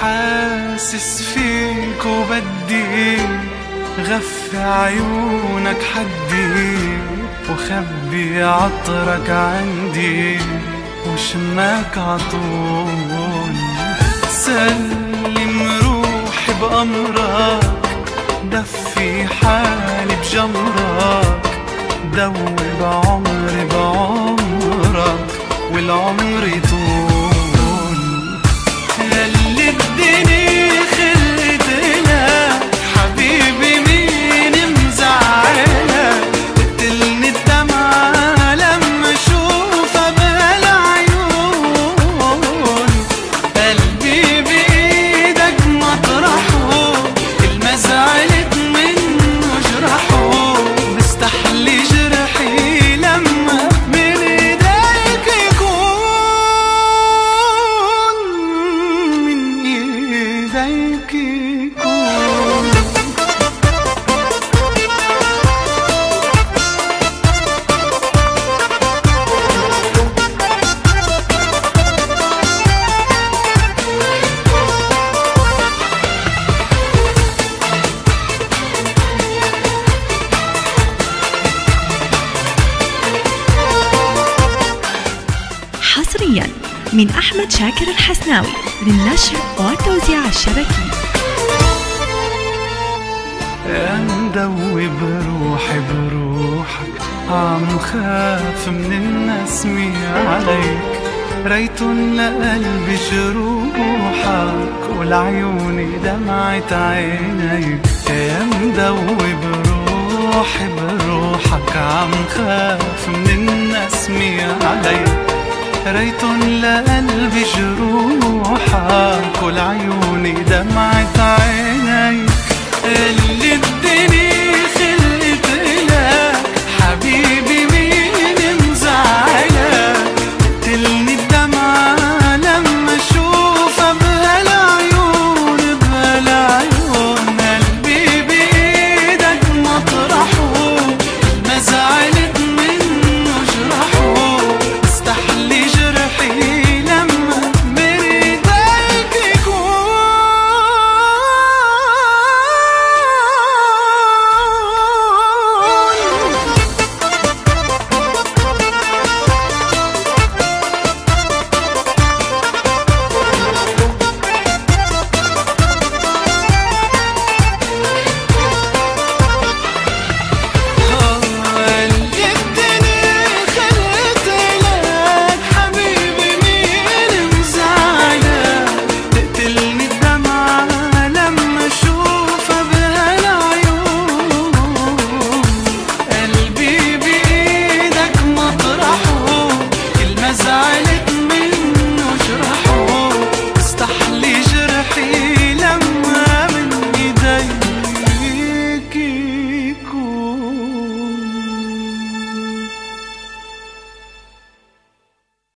حاسس فيك وبدي غفي عيونك حدي وخبي عطرك عندي وشماك عطول. سلم روحي بأمرك دفي حالي بجمرك دوب عمري بعمرك والعمر يطول. ياللي الدنيا خلقتنا حبيبي مين مزعلك قتلني الدمعة لما اشوفها بهالعيون. قلبي بايدك مطرحه كل ما زعلت منه جرحه مستحلي جرحي لما من ايديك يكون من ايديك يكون. حصريا من أحمد شاكر الحسناوي للنشر والتوزيع الشبكي. يا مدوب روحي بروحك عم خاف من النسمي عليك ريتن لقلبي جروحك ولعيوني دمعة عينيك. يا مدوب روحي بروحك عم خاف من النسمي عليك ريتن لقلبي جروحك ولعيوني دمعة